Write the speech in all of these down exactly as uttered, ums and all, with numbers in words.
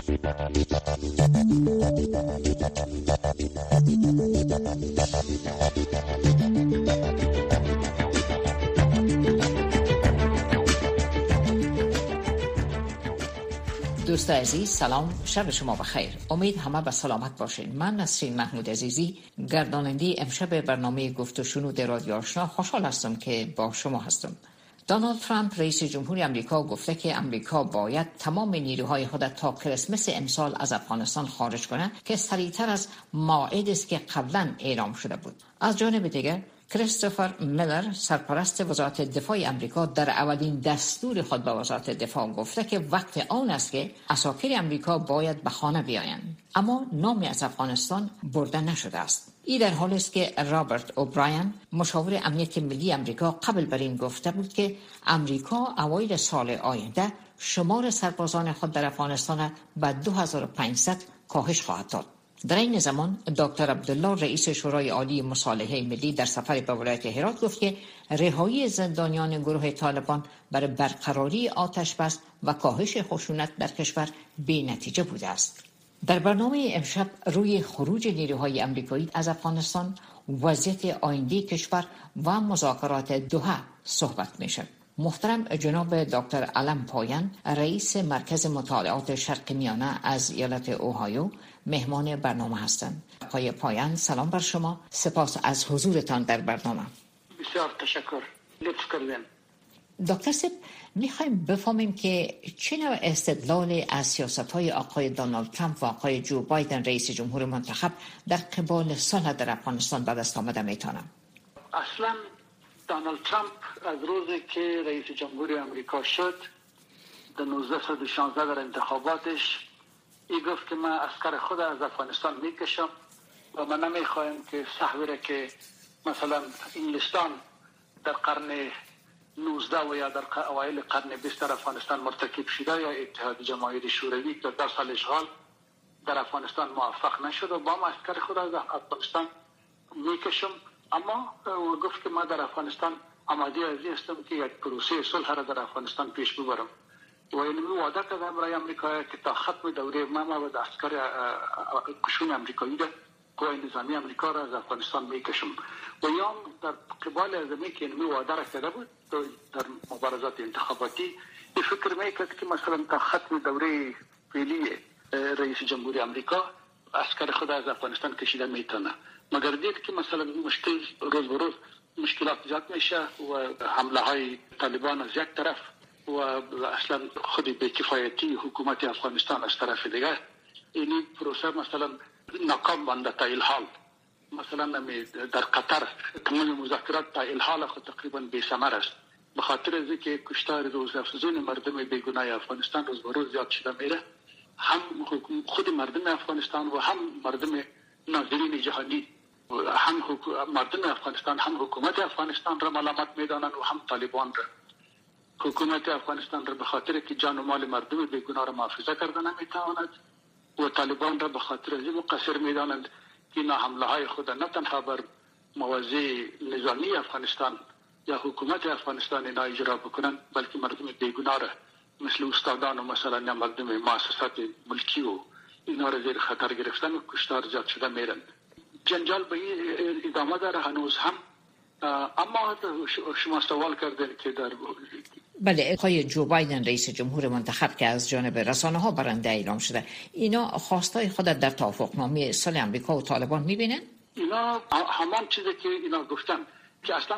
دوست عزیز سلام، شب شما بخیر. امید همه به سلامت باشین. من نسرین محمود عزیزی، گرداننده امشب برنامه گفت و شنود رادیو آشنا، خوشحال هستم که با شما هستم. دونالد ترامپ رئیس جمهوری آمریکا گفته که آمریکا باید تمام نیروهای خود تا کریسمس امسال از افغانستان خارج کنه که سریعتر از موعدی است که قبلا اعلام شده بود. از جانب دیگر کریستوفر میلر، سرپرست وزارت دفاع آمریکا، در اولین دستور خود به وزارت دفاع گفته که وقت آن است که عساکر آمریکا باید به خانه بیایند، اما نامی از افغانستان برده نشده است. این در حالی است که رابرت اوبراین، مشاور امنیت ملی آمریکا، قبل بر این گفته بود که آمریکا اوایل سال آینده شمار سربازان خود در افغانستان به دو هزار و پانصد کاهش خواهد داد. در این زمان دکتر عبدالله، رئیس شورای عالی مصالحه ملی، در سفر به ولایت هرات گفت که رهایی زندانیان گروه طالبان برای برقراری آتش بس و کاهش خشونت در کشور بی نتیجه بوده است. در برنامه امشب روی خروج نیروهای آمریکایی از افغانستان، وضعیت آینده کشور و مذاکرات دوحه صحبت میشه. محترم جناب دکتر علم پایان، رئیس مرکز مطالعات شرق میانه از ایالت اوهایو، مهمان برنامه هستند. آقای پایان، سلام بر شما. سپاس از حضورتان در برنامه. بسیار تشکر. لطف کردین. دکتر صاحب، میخوایم بفهمیم که چه نوع استدلال از سیاست‌های آقای دونالد ترامپ و آقای جو بایدن، رئیس جمهور منتخب، در قبال صلح در افغانستان به دست آمده میتونه؟ اصلا دونالد ترامپ از روزی که رئیس جمهور آمریکا شد، در نوزده شانزده در انتخاباتش ای گفت که من عسکر خود از افغانستان میکشم و من نمیخوایم که صحوی که مثلا انگلستان در قرن نوزده و یا در اوایل قرن بیست در افغانستان مرتکب شده، یا اتحاد جماهیر شوروی که در سال اشغال در افغانستان موفق نشد و با ما عسکر خود از افغانستان میکشم. اما گفت که من در افغانستان آماده ازی هستم که یک پروسه صلح را در افغانستان پیش ببرم و این وعده کردم برای آمریکا که تا ختم دوره ما ما و عسکر قشون آمریکایی ده قوای نظامی آمریکا را از افغانستان میکشم و یا در قبال از می که این وعده را کرده بود در مبارزات انتخاباتی این فکر میکرد که مثلا تا ختم دوره فعلی رئیس جمهوری آمریکا عسکر خود از افغانستان کشیده میتونه، مگر دید که مثلا مشکل روز به روز مشکلات زیاد میشه و حمله های طالبان از یک طرف و اصلا خود بی‌کفایتی حکومت افغانستان از طرف دیگه، این پروسه مثلا ناکام مانده تا الحال. مثلا در قطر تمام مذاکرات تا الحال خود تقریبا بی‌ثمر است، به خاطر از اینکه کشتار روزافزون مردم بیگناه افغانستان روز به روز زیاد شده میره. هم خود مردم افغانستان و هم مردم ناظرین جهانی و هم مردم افغانستان هم حکومت افغانستان را ملامت میدانند و هم طالبان را. حکومت افغانستان را به خاطر که جان و مال مردم بیگناه را محافظه کرده نمیتواند و طالبان را به خاطر از این مقصر میدانند که اینا حمله های خود نه تنها بر مواضع نظامی افغانستان یا حکومت افغانستان اینا اجرا بکنند، بلکه مردم بیگناه را مثل استادان و مثلا یا مردم مؤسسات ملکی و اینا را زیر خطر گرفتن و کشتار زیاد شده میرند. جنجال به این ادامه داره هنوز هم. اما شما سوال کردن که در بله، آقای جو بایدن، رئیس جمهور منتخب که از جانب رسانه ها برنده اعلام شده، اینا خواستای خود در توافقنامه صلح آمریکا و طالبان میبینن؟ اینا همان چیزی که اینا گفتن که اصلا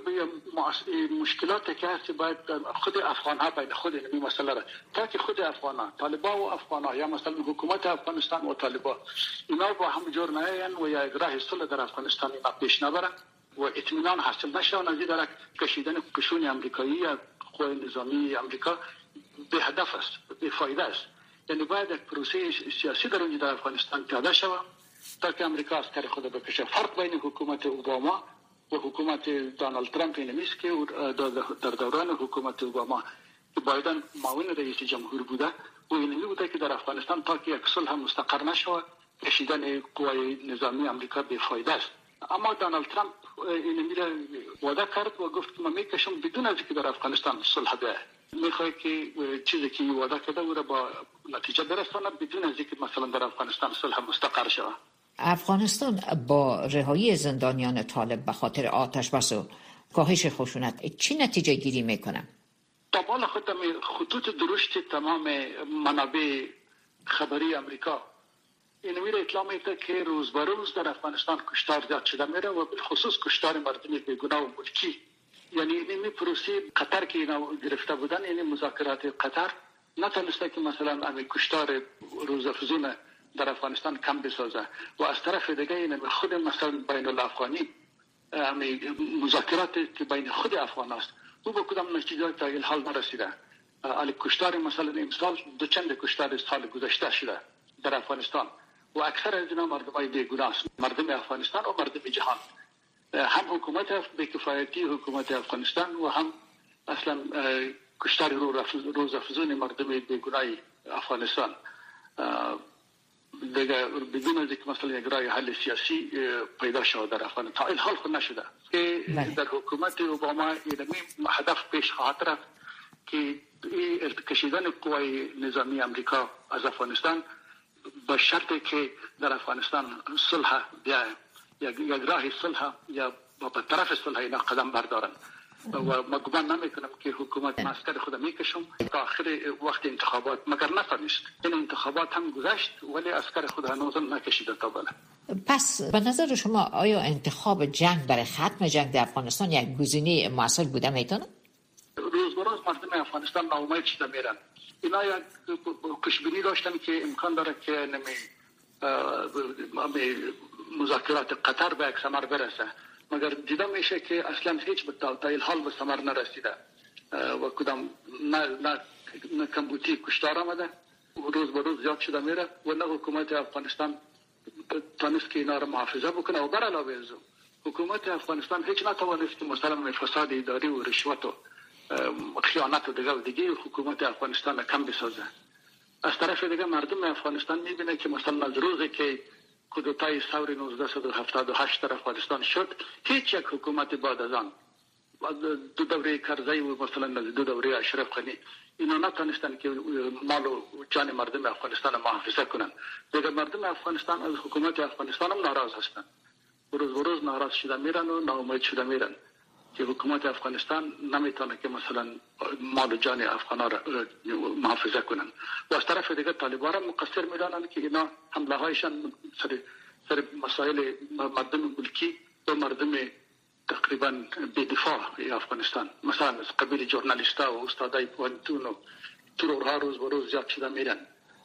این مشکلاتی که هست باید خود افغان ها باید خود این مسئله را تا که خود افغان ها طالبان و افغان ها یا مثلا حکومت افغانستان و طالبان اینا با هم جور نیاین و یا راه صلح در افغانستان اینا پیش نبرن و اطمینان حاصل نشه و نزدیک در کشیدن قشون آمریکایی یا قوای نظامی آمریکا به هدف است، به فایده است. یعنی باید یک پروسه سیاسی در اونجا در افغانستان پیاده شود تا که آمریکا عسکر خود بکشه. فرق بین حکومت اوباما و حکومت دونالد ترامپ این است که در دوران حکومت اوباما که بایدن معاون رئیس جمهور بوده و این بوده که در افغانستان تا که یک صلح مستقر نشود کشیدن قوای نظامی آمریکا به فایده است. اما دونالد ترامپ این میره وعده کرد و گفت که من میکشم بدون از اینکه در افغانستان صلح بیاید. میخواد که چیزی که وعده کرده او را با نتیجه برسانه بدون از اینکه مثلا در افغانستان صلح مستقر شود. افغانستان با رهایی زندانیان طالب به خاطر آتش بس و کاهش خشونت چی نتیجه گیری میکنه؟ تا بالا خودم خطوط درشت تمام منابع خبری امریکا این میره اطلاع میده که روز به روز در افغانستان کشتار زیاد شده میره و خصوص کشتار مردم بیگناه و ملکی. یعنی این پروسه قطر که اینا گرفته بودن، یعنی مذاکرات قطر نتونسته که مثلا همین کشتار روزافزون در افغانستان کم بسازه و از طرف دیگه این خود مثلا بین الافغانی همین مذاکرات که بین خود افغان است او به کدام نتیجه تا این حال نرسیده. علی کشتار مثلا امسال دو چند کشتار سال گذشته شده در افغانستان و اکثر از اینا مردمای بیگناه است، مردم افغانستان و مردم جهان، هم حکومت بی‌کفایتی حکومت افغانستان و هم اصلا کشتار روزافزون مردم بیگناه افغانستان. دیگه بدون از اینکه مثلا یک راه حل سیاسی پیدا شود در افغانستان تا این حال خود نشده که در حکومت اوباما این هدف پیش خواهد رفت که کشیدن قوای نظامی امریکا از افغانستان به شرطی که در افغانستان صلح بیاید، یک راه صلح یا به طرف صلح اینا قدم بردارن و ما گمان نمیکنم که حکومت مسکر خود میکشم تا آخر وقت انتخابات، مگر نتونست. این انتخابات هم گذشت ولی اسکر خود هنوز نکشیده تا بالا. پس به نظر شما آیا انتخاب جنگ برای ختم جنگ در افغانستان یک گزینه موثر بوده میتونه؟ روز به روز مردم افغانستان ناامید شده میرن. اینا یک پیشبینی داشتن که امکان داره که نمی مذاکرات قطر به یک ثمر برسه، مگر دیده میشه که اصلا هیچ به تا حال به ثمر نرسیده و کدام نه نه, نه کمبوتی کشتار آمده و روز به روز زیاد شده میره و نه حکومت افغانستان تانست که اینا را محافظه بکنه و بر علاوه از حکومت افغانستان هیچ نتوانست که مثلا فساد اداری و رشوت و خیانت و دیگه و دیگه حکومت افغانستان کم بسازه. از طرف دیگه مردم افغانستان میبینه که مثلا از روزی که کودتای ثور نوزده هفتاد و هشت در افغانستان شد هیچ یک حکومت بعد از آن دو دوره کرزی و مثلا دو دوره اشرف غنی اینا نتونستن که مال و جان مردم افغانستان محافظه کنن. دیگه مردم افغانستان از حکومت افغانستان هم ناراض هستند، روز به روز ناراض شده میرن و ناامید شده میرن که حکومت افغانستان نمیتونه که مثلا مال و جان افغانا را محافظه کنن و از طرف دیگه طالبان مقصر میدانند که اینا حمله هایشان سر سر مسائل مردم ملکی و مردم تقریبا بی‌دفاع افغانستان، مثلا از قبیل ژورنالیستا و استادای پوهنتون و ترورها روز به روز زیاد شده میرن.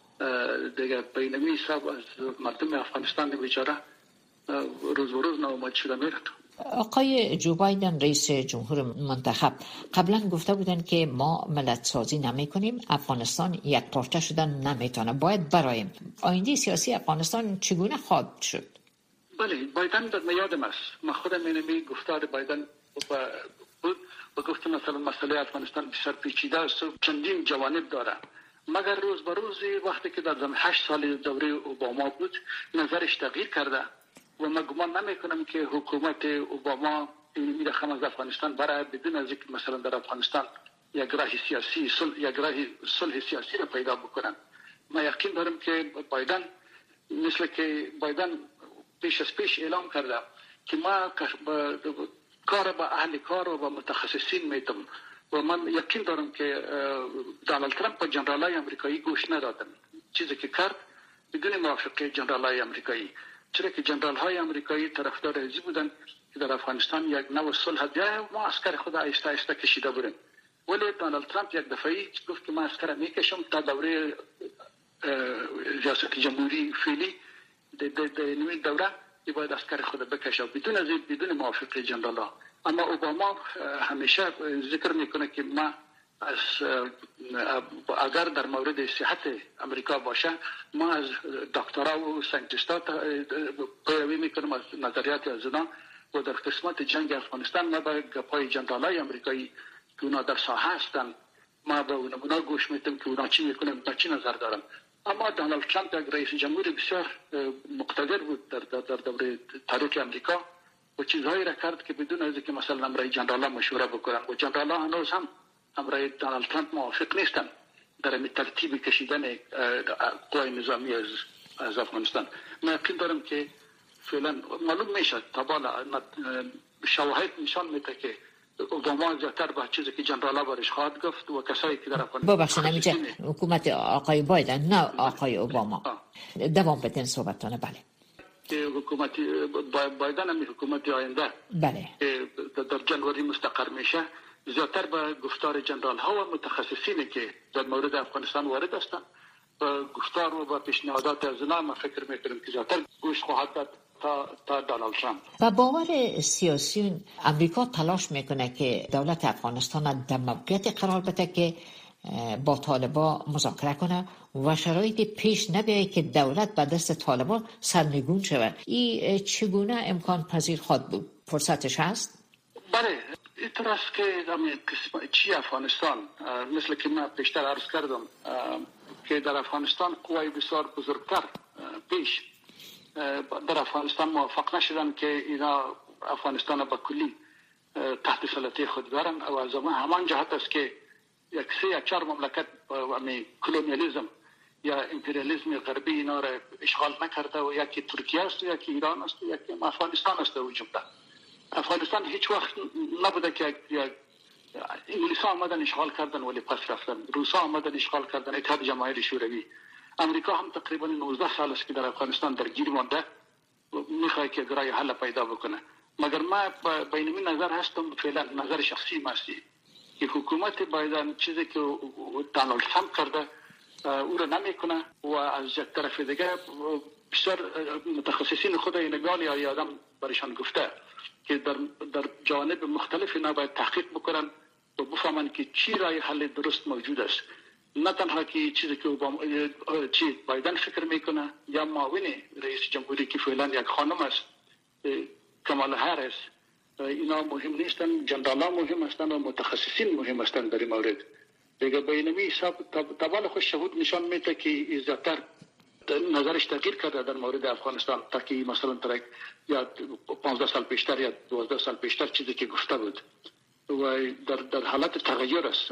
دیگه بینمی حساب از مردم افغانستان بیچاره روز به روز ناامید شده میرن. آقای جو بایدن رئیس جمهور منتخب قبلا گفته بودن که ما ملت سازی نمی کنیم، افغانستان یک پارچه شدن نمیتونه، باید برایم. آینده سیاسی افغانستان چگونه خواهد شد؟ بله، بایدن در میادم است. من خودم اینمی گفتار بایدن بود و گفتم مثلا مسئله افغانستان بسیار پیچیده است و چندین جوانب داره، مگر روز به روز وقتی که در زمان هشت سال دوره اوباما بود نظرش تغییر کرده و من گمان نمی کنم که حکومت اوباما این رقم از افغانستان برای بدون از اینکه مثلا در افغانستان یک راه سیاسی صلح یک راه صلح سیاسی را پیدا بکنن. من یقین دارم که بایدن مثل که بایدن پیش از پیش اعلام کرده که ما کار با اهل کار و با متخصصین میتم و من یقین دارم که دونالد ترامپ و جنرالای امریکایی گوش ندادن، چیزی که کرد بدون موافقه جنرالای امریکایی، چرا که جنرال های امریکایی طرفدار ازی بودن که در افغانستان یک نوع صلح بیاید و ما عسکر خود آهسته آهسته کشیده بریم. ولی دونالد ترامپ یک دفعه گفت که ما عسکر میکشم تا دوره ریاست جمهوری فعلی در نوی دوره باید عسکر خود بکشه بدون از بدون موافقه جنرال ها. اما اوباما همیشه ذکر میکنه که ما از اگر در مورد صحت امریکا باشه ما از دکترها و ساینتیستا پیروی میکنیم از نظریات از اونا و در قسمت جنگ افغانستان ما به گپای جنرالای امریکایی که اونا در ساحه هستن ما به اونا گوش میدیم که اونا چی میکنن و چی نظر دارن. اما دونالد ترامپ یک رئیس جمهور بسیار مقتدر بود در در دوره تاریخ امریکا و چیزهایی را کرد که بدون از اینکه مثلا امرای جنرالا مشوره بکنن و جنرالا هنوز هم امرای دونالد ترامپ موافق نیستن در این ترتیب کشیدن قوای نظامی از از افغانستان. من یقین دارم که فعلا معلوم میشه تا بالا شواهد نشان میده که اوباما زیادتر به چیزی که جنرال بارش خواهد گفت و کسایی که در افغانستان ببخشید نمیشه حکومت آقای بایدن نه آقای اوباما دوام بدین صحبتتون. بله که حکومت بایدن هم حکومت آینده بله در جنوری مستقر میشه زیادتر به گفتار جنرال ها و متخصصینی که در مورد افغانستان وارد هستند و گفتار و با پیشنهادات از اونا ما فکر میکنیم که زیادتر گوش خواهد داد تا تا دونالد ترامپ. و باور سیاسیون امریکا تلاش میکنه که دولت افغانستان در موقعیت قرار بده که با طالبا مذاکره کنه و شرایطی پیش نیاید که دولت به دست طالبان سرنگون شود. این چگونه امکان پذیر خواهد بود؟ فرصتش هست؟ بله، اینطور است که چی افغانستان مثل که من پیشتر عرض کردم که در افغانستان قوای بسیار بزرگتر پیش در افغانستان موافق نشدن که اینا افغانستان با کلی تحت سلطه خود دارن و از همان جهت است که یک سه یا چهار مملکت امی کلونیالیسم یا امپریالیسم غربی اینا را اشغال نکرده و یکی ترکیه است و یکی ایران است و یکی افغانستان است و جمله. افغانستان هیچ وقت نبوده که یک انگلیس ها آمدن اشغال کردن ولی پس رفتن، روس ها آمدن اشغال کردن، اتحاد جماهیر شوروی، امریکا هم تقریبا نوزده سال است که در افغانستان درگیر مانده میخواد که راه حل پیدا بکنه. مگر ما بینمی نظر هستم، فعلا نظر شخصی ماست که حکومت بایدن چیزی که دونالد ترامپ کرده او را نمیکنه و از یک طرف دیگه بسیار متخصصین خود اینگان یا آدم برشان گفته که در در جوانب مختلف اینا باید تحقیق بکنن و بفهمن که چی راه حل درست موجود است، نه تنها که چیزی که اوباما چی بایدن فکر میکنه یا معاون رئیس جمهوری که فعلا یک خانم است کمالا هریس، اینا مهم نیستن، جنرال‌ها مهم هستند و متخصصین مهم هستند در این مورد. دیگه بینمی حساب طبعا خود شهود نشان میده که زیادتر نظرش تغییر کرده در مورد افغانستان تا که مثلا ترک یا پانزده سال پیشتر یا دوازده سال پیشتر چیزی که گفته بود و در در حالت تغییر است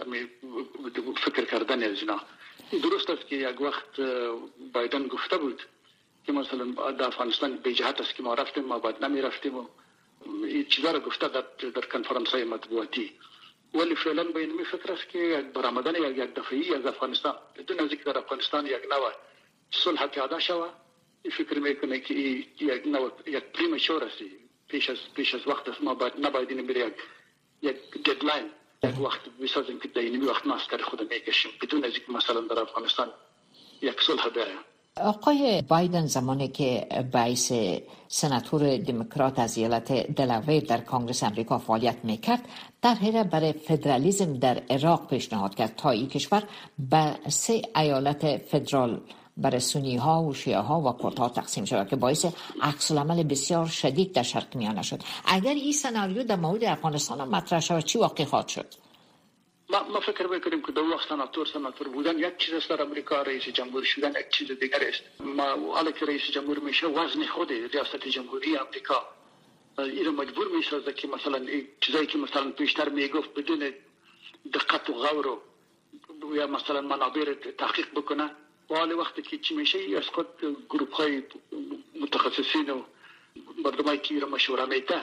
فکر کردن از اینا. درست است که یک وقت بایدن گفته بود که مثلا در افغانستان به جهت است که ما رفتیم ما باید نمی رفتیم و این چیزا را گفته در در کنفرانس های مطبوعاتی، ولی فعلا به این فکر است که یک برآمدن یک یک دفعی از افغانستان بدون از اینکه در افغانستان یک نوع صلح پیدا شود، فکر میکنه که یک نوع یک پریمچور است، پیش از پیش از وقت است. ما باید نباید این میره یک یک ددلاین یک وقت بسازیم که در این وقت ماسکر خود میکشیم بدون از اینکه مثلا در افغانستان یک صلح بره. آقای بایدن زمانی که رئیس سناتور دموکرات از ایالت دلاویر در کنگره آمریکا فعالیت میکرد، در حیره برای فدرالیسم در عراق پیشنهاد کرد تا این کشور به سه ایالت فدرال برای سنی ها و شیعه ها و کرد ها تقسیم شود که باعث عکس العمل بسیار شدید در شرق میانه شد. اگر این سناریو در مورد افغانستان مطرح شود چی واقع خواهد شد؟ ما ما فکر میکنیم که در وقت سناتور سناتور بودن یک چیز است، در امریکا رئیس جمهور شدن یک چیز دیگر است. ما حالا که رئیس جمهور میشه وزن خود ریاست جمهوری امریکا این مجبور میشه که مثلا چیزایی که مثلا پیشتر میگفت بدون دقت و غور و یا مثلا منابع تحقیق بکنه، و حالا وقتی که چی میشه از خود گروپ های متخصصین و مردمایی که را مشوره میده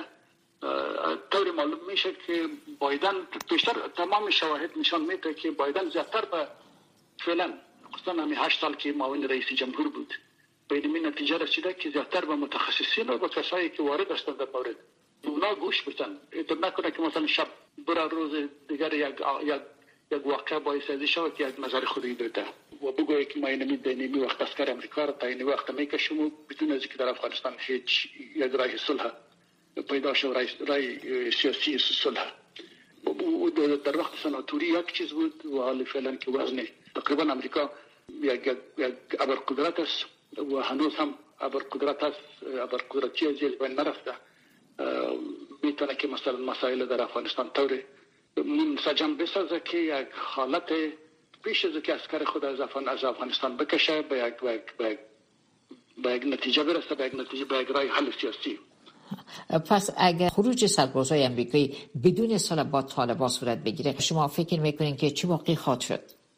طوری معلوم میشه که بایدن بیشتر تمام شواهد نشان میده که بایدن زیادتر به فعلا خصوصا همین هشت سال که معاون رئیس جمهور بود به این نتیجه رسیده که زیادتر به متخصصین و به کسایی که وارد هستند در مورد اونا گوش بدن. اعتماد نکنه که مثلا شب برای روز دیگر یک یک یک واقعه باعث ازی شود که یک نظر خودی بده و بگوید که ما اینمی دینمی وقت اسکر امریکا را تا این وقت میکشیم و بدون از اینکه در افغانستان هیچ یک راه صلح پیدا شد، رای سیاسی صلح. در وقت سناتوری یک چیز بود و حال فعلا که وزن تقریبا امریکا یک یک ابرقدرت است و هنوز هم ابرقدرت است، ابرقدرتی از جلب نرفته. میتونه که مثلا مسائل در افغانستان طور منسجم بسازه که یک حالت پیش از که اسکر خود از افغانستان بکشه به یک به یک به یک نتیجه برسه، به یک نتیجه به یک رای حل سیاسی. پس اگر خروج سربازای آمریکایی بدون صلح با طالبان صورت بگیره، شما فکر میکنین که چه واقعی خواهد شد؟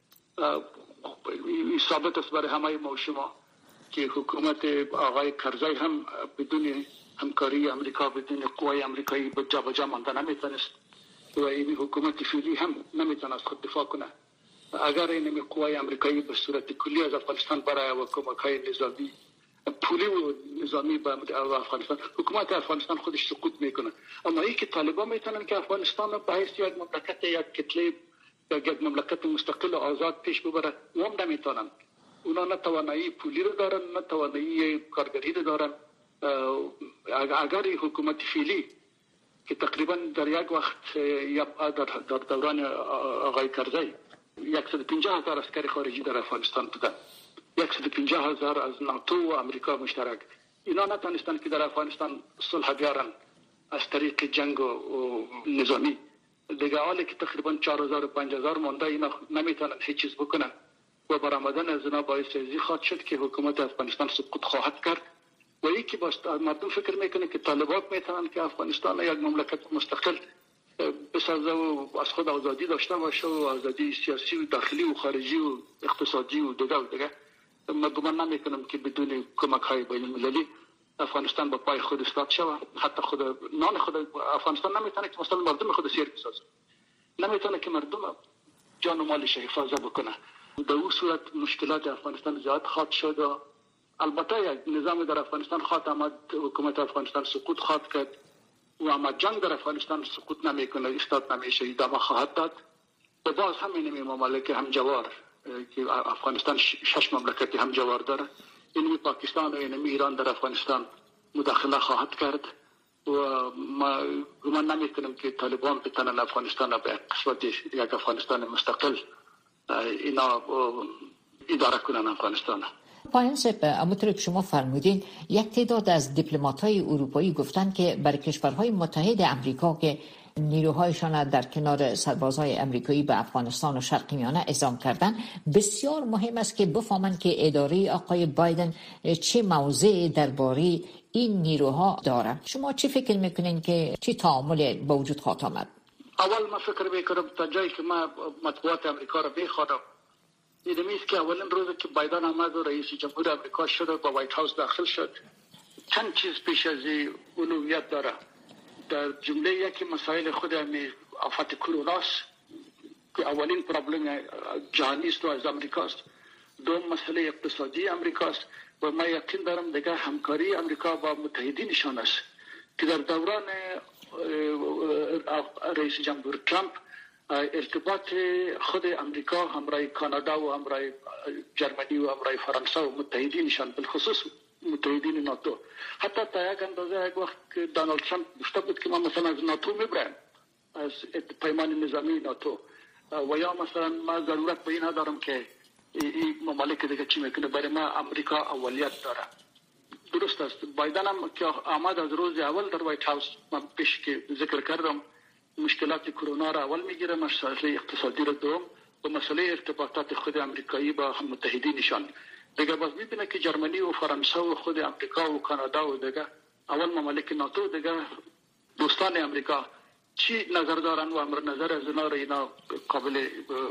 این ثابت است برای همه ما و شما که حکومت آقای کرزی هم بدون همکاری امریکا، بدون قوای امریکایی به جا به جا مانده نمیتونست و این حکومت فعلی هم نمیتونه خود دفاع کنه. اگر این قوای امریکایی به صورت کلی از افغانستان برای و کمک‌های نظامی پولی و نظامی به افغانستان، حکومت افغانستان خودش سقوط میکنه. اما ای که طالبان میتونن که افغانستان به حیث یک مملکت یک کتله یک مملکت مستقل و آزاد پیش ببره، اون نمیتونن. اونا نه توانایی پولی رو دارن، نه توانایی کارگری رو دارن. اگر حکومت فعلی که تقریبا در یک وقت در دوران آقای کرزی صد و پنجاه هزار عسکر خارجی در افغانستان بودن، صد و پنجاه هزار از ناتو و امریکا مشترک، اینا نتونستن که در افغانستان صلح بیارن از طریق جنگ و نظامی. دیگه حالی که تقریبا چهار هزار و پنج هزار مونده، اینا نمیتونن هیچ چیز بکنن و برآمدن از اینا باعث ازی خواهد شد که حکومت افغانستان سقوط خواهد کرد. و یکی باست مردم فکر میکنه که طالبان میتونن که افغانستان یک مملکت مستقل بسازه و از خود آزادی داشته باشه و آزادی سیاسی و داخلی و خارجی و اقتصادی و دیگه و دیگه. من گمان نمیکنم که بدون کمک های بین المللی افغانستان با پای خود استاد شود. حتی خود نان خود افغانستان نمیتونه که مثلا مردم خود سیر بسازه، نمیتونه که مردم جان و مالش حفاظت بکنه. در اون صورت مشکلات افغانستان زیاد خواهد شد. البته یک نظام در افغانستان خواهد آمد، حکومت افغانستان سقوط خواهد کرد و اما جنگ در افغانستان سقوط نمیکنه، استاد نمیشه، ادامه خواهد داد. و باز همین ممالک همجوار که افغانستان شش مملکت همجوار داره، این پاکستان و این ایران در افغانستان مداخله خواهد کرد و ما گمان نمیکنم که طالبان بتونن افغانستان را به قسمت یک افغانستان مستقل اینا اداره کنن افغانستان. پایان صاحب، همونطور که شما فرمودین، یک تعداد از دیپلمات‌های اروپایی گفتن که برای کشورهای متحد امریکا که نیروهایشان در کنار سربازهای امریکایی به افغانستان و شرق میانه اعزام کردن، بسیار مهم است که بفهمند که اداره آقای بایدن چه موضع درباره این نیروها داره. شما چی فکر میکنین که چه تعامل با وجود خواهد آمد؟ اول ما فکر میکنم تا جایی که ما مطبوعات امریکا را بخوانم، این میست که اولین روزی که بایدن آمد و رئیس جمهور امریکا شد و با وایت هاوس داخل شد، چند چیز پیش از اولویت داره. در جمله یکی مسائل خود همی آفت کروناست که اولین پرابلم جهانی است و از امریکاست. دوم مسئله اقتصادی امریکاست و ما یقین دارم دیگه همکاری امریکا با متحدینشان است که در دوران رئیس جمهور ترامپ ارتباط خود امریکا همراه کانادا و همراه جرمنی و همراه فرانسه و متحدینشان، بالخصوص متحدین ناتو، حتی تا یک اندازه یک وقت که دانالد ترامپ گفته بود که ما مثلا از ناتو میبرم، از پیمان نظامی ناتو، و یا مثلا ما ضرورت به این ندارم که این ممالک دیگه چی میکنه، برای ما امریکا اولیت داره. درست است. بایدن هم که آمد از روز اول در وایت هاوس، من پیش که ذکر کردم مشکلات کرونا را اول میگیره، مسئله اقتصادی را دوم و مسئله ارتباطات خود امریکایی با هم متحدینشان. دیگه باز میبینه که جرمنی و فرانسه و خود امریکا و کانادا و دیگه اول ممالک ناتو دیگه دوستان امریکا چی نظر دارن و امر نظر از اینا را اینا قابل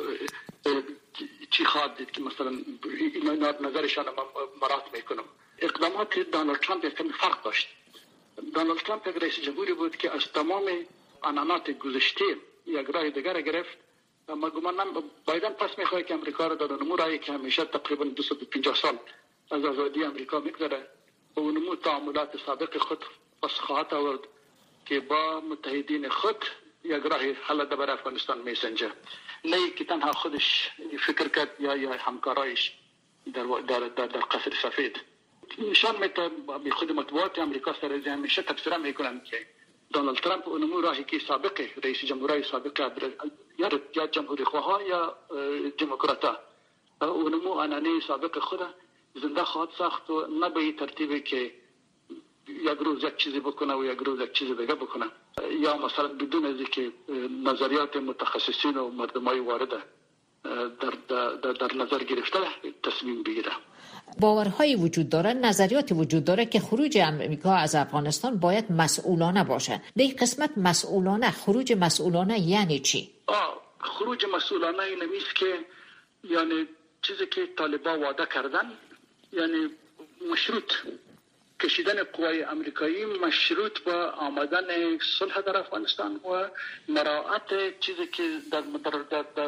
چی خواهد دید که مثلا اینا نظرشان مراد میکنم. اقدامات دانالد ترامپ یک کمی فرق داشت. دانالد ترامپ یک رئیس جمهوری بود که از تمام عنعنات گذشته یک راه دیگر گرفت. اما گمان بایدن پس میخواد که امریکا را در نمو راهی که همیشه تقریبا دویست و پنجاه سال از آزادی امریکا میگذره و نمو تعاملات سابق خود پس خواهد آورد که با متحدین خود یک راه حل برای افغانستان میسنجه، نه که تنها خودش فکر کرد یا یا همکارایش در در در, در قصر سفید. نشان میده به خود مطبوعات امریکا سر همیشه تفسیر میکنن که دونالد ترامپ اونمو راهی که سابق رئیس جمهورهای سابق یا یا جمهوری خواه یا دموکراتا اونمو انانه سابق خود زنده خواهد ساخت و نه به ترتیبی که یک روز یک چیزی بکنه و یک روز یک چیز دیگه بکنه، یا مثلا بدون از اینکه نظریات متخصصین و مردمای وارده در, در, در نظر گرفته تصمیم بگیره. باورهایی وجود داره، نظریاتی وجود داره که خروج امریکا از افغانستان باید مسئولانه باشه. در این قسمت مسئولانه، خروج مسئولانه یعنی چی؟ آه خروج مسئولانه این نیست که یعنی چیزی که طالبان وعده کردن، یعنی مشروط کشیدن قوای امریکایی مشروط با آمدن صلح در افغانستان و مراعات چیزی که در در در در,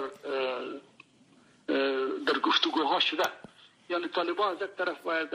در گفتگوها شده. یعنی طالبان از یک طرف باید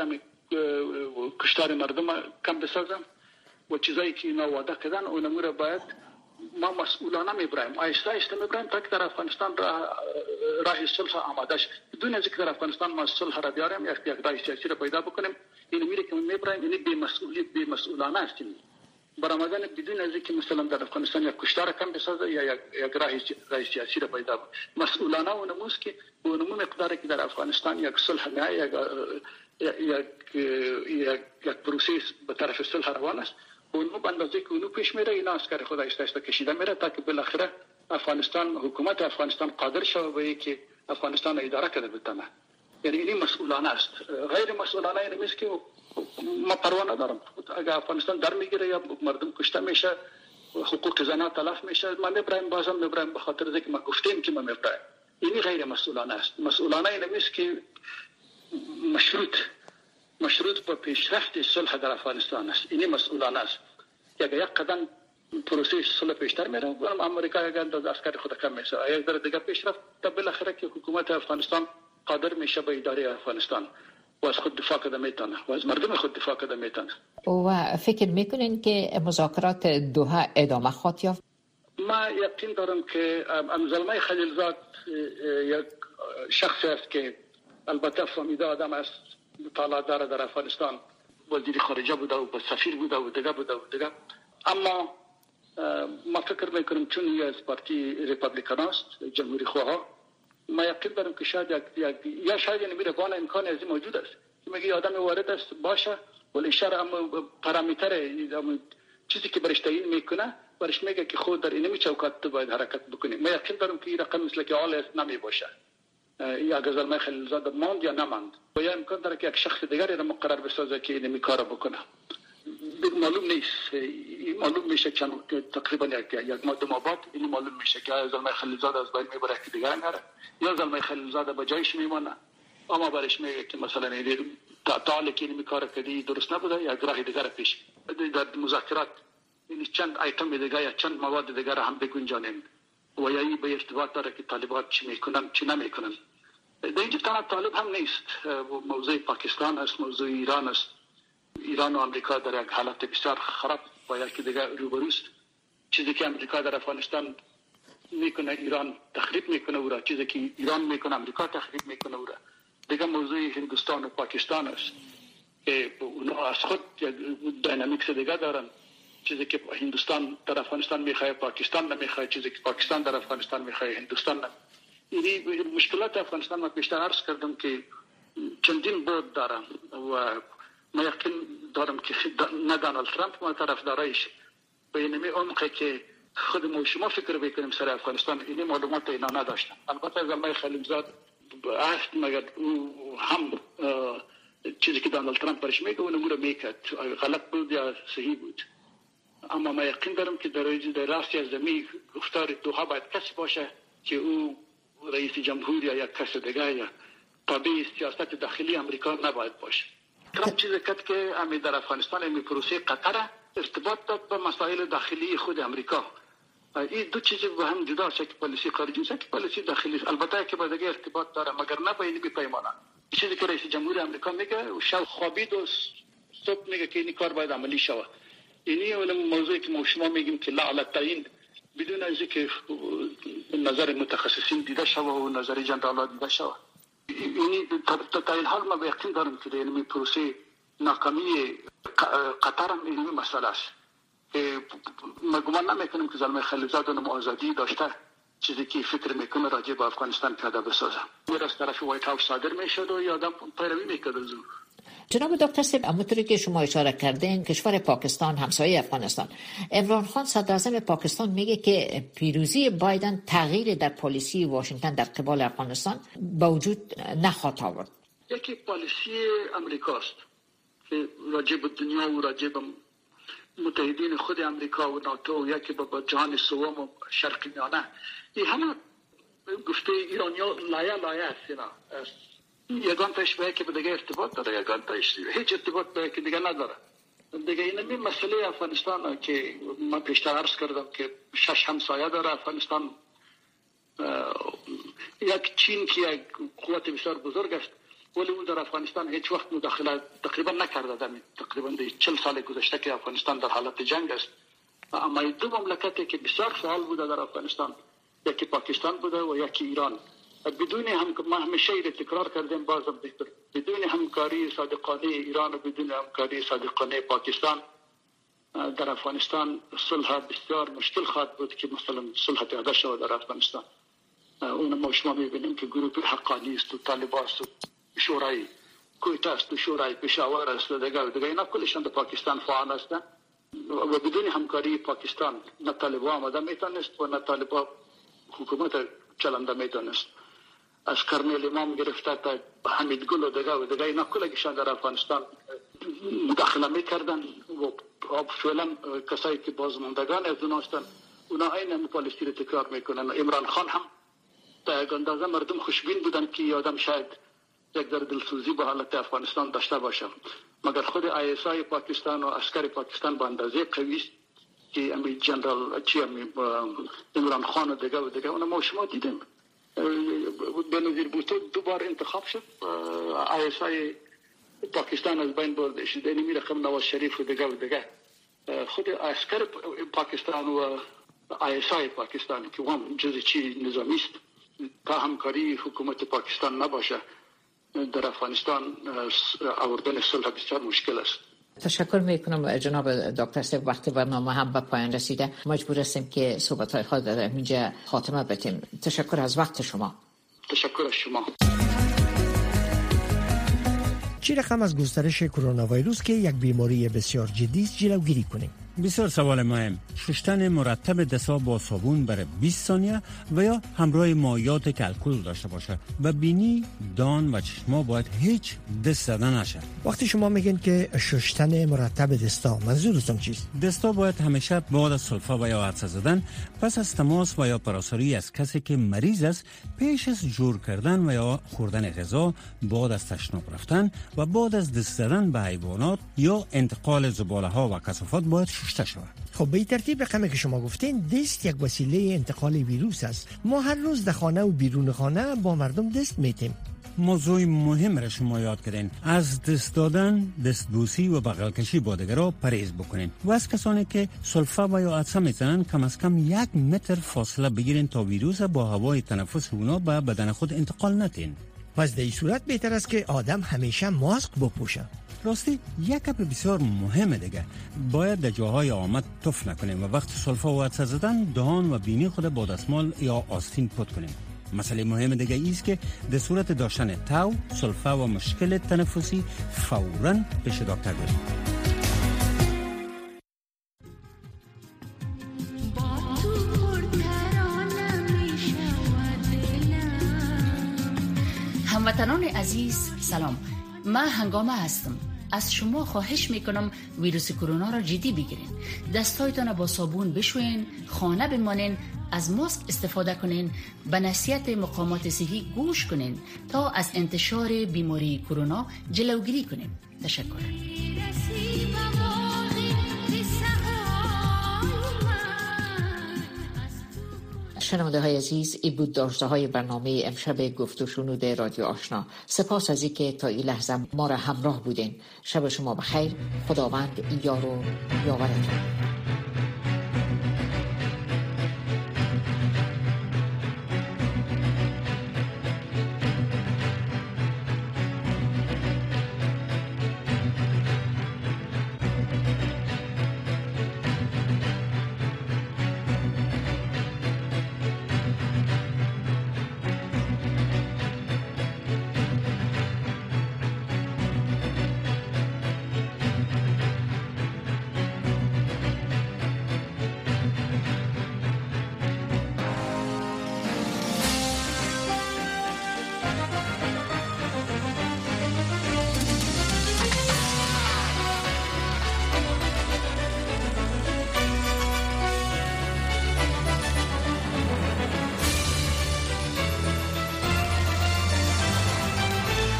کشتار مردم کم بسازن و چیزایی که اینا وعده کردن اونمو را باید ما مسئولانه میبرایم، آیسته آیسته میبرایم تا که در افغانستان راه راه صلح آماده شد. بدون از اینکه در افغانستان ما صلح را بیاریم یا یک راه سیاسی را پیدا بکنیم، این میره که میبرایم، یعنی بی مسئولیت بی مسئولانه است. برآمدن بدون از اینکه مثلا در افغانستان یک کشتار کم بسازه یا یک یک راه راه سیاسی را پیدا بکنه. مسئولانه اونموست که اونمو مقداری که در افغانستان یک صلح میای یک یک یک یک پروسه به طرف صلح روان است، اونمو به اندازه که اونو پیش میره اینا عسکر خود آیسته آیسته کشیده میره تا که بالاخره افغانستان حکومت افغانستان قادر شوه به اینکه افغانستان اداره کنه بتونه. یعنی این مسئولانه است. غیر مسئولانه این نیست که ما پروا ندارم اگر افغانستان در میگیره یا مردم کشته میشه، حقوق زنان تلف میشه، ما میبرایم، بازم میبرایم به خاطر اینکه ما گفتیم که ما میبرایم. این غیر مسئولانه است. مسئولانه این نیست که مشروط مشروط با پیشرفت صلح در افغانستان است. این مسئولانه است. اگر یک قدم پروسه صلح پیشتر میره، امریکا اگر عسکر خود کم میشه، یک در دیگه پیشرفت تا بالاخره که حکومت افغانستان قادر میشه به اداره افغانستان و از خود دفاع کنه میتونه و از مردم خود دفاع کنه میتونه. و فکر میکنین که مذاکرات دوحه ادامه خواهد یافت؟ ما یقین دارم که زلمه خلیلزاد یک شخصی است که البته فهمیده آدم است، مطالعه داره در افغانستان، وزیر خارجه بوده و سفیر بوده و دیگه بوده و دیگه، اما ما فکر میکنم چون یه از پارتی ریپابلیکان است، جمهوری خواه، ما یقین دارم که شاید یک یا شاید یعنی میره بان امکان از این موجود است که میگه آدم وارد است باشه ولی شر اما پارامتر چیزی که برش تعیین میکنه برش میگه که خود در اینمی چوکات تو باید حرکت بکنی. ما یقین دارم که این رقم مثل که آل است نمی باشه، یا غزل خلیلزاد ماند یا نماند و یا امکان داره که یک شخص دیگری را مقرر بسازه که اینمی کار بکنه. معلوم نیست، معلوم میشه چند تقریبا یک یک ماه دو ماه بعد این معلوم میشه که زلمه خلیلزاد از بین میبره که دیگه نره یا زلمه خلیلزاد به جایش میمونه، اما برش میگه که مثلا این تعالی که این کار کردی درست نبوده یا راه دیگه پیش در مذاکرات این چند ایتم دیگه یا چند مواد دیگه هم بگنجانیم و یا این به ارتباط داره که طالبان چی میکنن چی نمیکنن. در اینجا تنها طالب هم نیست، موضوع پاکستان است، موضوع ایران است. ایران و امریکا در یک حالت بسیار خراب با یکی دیگه روبروست. چیزی که امریکا در افغانستان میکنه ایران تخریب میکنه او را، چیزی که ایران میکنه امریکا تخریب میکنه او را. دیگه موضوع هندوستان و پاکستان است که اونا از خود دینامیکس دیگه دارن. چیزی که هندوستان در افغانستان میخواد پاکستان نمیخواد، چیزی که پاکستان در افغانستان میخواد هندوستان نمیخواد. این مشکلات افغانستان ما پیشتر عرض کردم که چندین بود دارن و ما یقین دارم که نه دونالد ترامپ ما طرفدارایش به اینمی عمقی که خود ما شما فکر بکنیم سر افغانستان این معلومات اینا نداشتن. البته زلمه خلیلزاد است مگر هم چیزی که دونالد ترامپ برش میگه اون رو میکرد غلط بود یا صحیح بود، اما ما یقین دارم که در در راستی از زمین گفتار دوحه باید کسی باشه که او رئیس جمهور یا یک کس دیگه یا تابع سیاست داخلی امریکا نباید باشه. ترامپ چیزی کرد که امی در افغانستان امی پروسه قطر ارتباط داد به مسائل داخلی خود امریکا. این دو چیز با هم جدا است، که پالیسی خارجی است که پالیسی داخلی است. البته که با دیگه ارتباط داره مگر نه با این پیمانه. چیزی که رئیس جمهور امریکا میگه و شب خوابید و صبح میگه که این کار باید عملی شود. اینی اون موضوعی که ما شما میگیم که لعنت تعیین بدون از اینکه نظر متخصصین دیده شود و نظر جنرال‌ها دیده شود. یعنی تا این حال ما به یقین دارم که این پروسه ناکامی قطر هم این مسئله است. ما گمان نمیکنیم که زلمه خلیلزاد اون آزادی داشته چیزی که فکر میکنه راجع به افغانستان پیاده بسازه. میره از طرف وایت هاوس صادر میشد و یادم پیروی میکرد از او. جناب دکتر صاحب، همونطوری که شما اشاره کردین، کشور پاکستان همسایه افغانستان، عمران خان صدر اعظم پاکستان میگه که پیروزی بایدن تغییر در پالیسی واشنگتن در قبال افغانستان به وجود نخواهد آورد. یکی پالیسی امریکاست که راجع به دنیا و راجع به متحدین خود امریکا و ناتو، یکی با جهان سوم و شرق میانه، این همه گفته ایرانیا لایه لایه است. یگان تاش به که به دیگه ارتباط داره، یگان تاش هیچ ارتباط به که دیگه نداره. دیگه این می مسئله افغانستان که من پیشتر عرض کردم که شش همسایه داره افغانستان. یک چین که یک قوت بسیار بزرگ است، ولی اون در افغانستان هیچ وقت مداخله تقریبا نکرده. دمی تقریبا چهل سال گذشته که افغانستان در حالت جنگ است. اما دو مملکتی که بسیار فعال بوده در افغانستان، یکی پاکستان بوده و یکی ایران، بدون هم ما همیشه این تکرار کردیم، بازم بهتر بدون همکاری صادقانه ایران و بدون همکاری صادقانه پاکستان در افغانستان صلح بسیار مشکل خواهد بود که مثلا صلح پیاده شود در افغانستان. اون ما شما میبینیم که گروه حقانی است و طالبان است و شورای کویت است و شورای پشاور است و دیگر دیگر اینا کلشان در پاکستان فعال هستند و بدون همکاری پاکستان نه طالبان آمده میتونست و نه طالبان حکومت چلنده میتونست. از کرنل امام گرفته تا حمید گل و دیگر و دیگر اینا کلشان در افغانستان مداخله میکردن و فعلا کسایی که بازماندگان از اونها هستند اونا این پالیسی رو تکرار میکنن. عمران خان هم تا یک اندازه مردم خوشبین بودن که آدم شاید یک در دلسوزی به حالت افغانستان داشته باشه، مگر خود آی اس آی پاکستان و عسکر پاکستان به اندازه قوی است که امی جنرال چی امی عمران خان و دیگه و دیگه اونا ما شما دیدیم. بنظیر بوتو دوباره انتخاب شد، آی اس آی پاکستان از بین برده شد، یعنی می رقم نواز شریف و دیگه و دیگه. خود عسکر پاکستان و آی اس آی پاکستان که هم جز چی نظامی است، تا همکاری حکومت پاکستان نباشه در افغانستان آوردن صلح بسیار مشکل است. تشکر میکنم جناب دکتر صاحب. وقت برنامه هم به پایان رسیده، مجبور هستیم که صحبت‌های خود در اینجا خاتمه بدیم. تشکر از وقت شما. تشکر از شما. چی رقم از گسترش کرونا ویروس که یک بیماری بسیار جدی است جلوگیری کنیم؟ بسیار سوال مهم. شستن مرتب دست‌ها با صابون برای بیست ثانیه و یا همراه مایعات که الکل داشته باشه. و بینی، دان و چشما باید هیچ دست زدن نشه. وقتی شما میگین که شستن مرتب دستا، منظورتون چیست؟ دستا باید همیشه بعد از سلفا و یا عطسه زدن، پس از تماس و یا پراساری از کسی که مریض است، پیش از جور کردن و یا خوردن غذا، بعد از تشناب رفتن و بعد از دست زدن به حیوانات یا انتقال زباله ها و کثافات باید شسته شود. خب به این ترتیب رقمی که شما گفتین، دست یک وسیله انتقال ویروس است. ما هر روز در خانه و بیرون خانه با مردم دست میتیم. موضوع مهم را شما یاد کردین. از دست دادن، دستبوسی و بغل کشی با دیگران پرهیز بکنین و از کسانی که سلفا و یا عطسه میزنن کم از کم یک متر فاصله بگیرین تا ویروس با هوای تنفس اونا به بدن خود انتقال ندین. پس در این صورت بهتر است که آدم همیشه ماسک بپوشه. راستی یک گپ بسیار مهمه دیگه، باید در جاهای آمد تف نکنیم و وقت سلفا و عطسه زدن دهان و بینی خود با دستمال یا آستین پاک کنیم. مسئله مهم دیگه ایست که در صورت داشتن تاو، سلفا و مشکل تنفسی فوراً پیش دکتر بریم. هموطنان عزیز سلام، من هنگامه هستم. از شما خواهش میکنم ویروس کرونا را جدی بگیرین. دستایتان را با صابون بشوین، خانه بمانین، از ماسک استفاده کنین، به نصیحت مقامات صحی گوش کنین تا از انتشار بیماری کرونا جلوگیری کنیم. تشکر. شنونده های عزیز، این بود داشته های برنامه امشب گفت و شنود رادیو آشنا. سپاس از اینکه تا این لحظه ما را همراه بودین. شب شما بخیر. خداوند یار و یاورتون.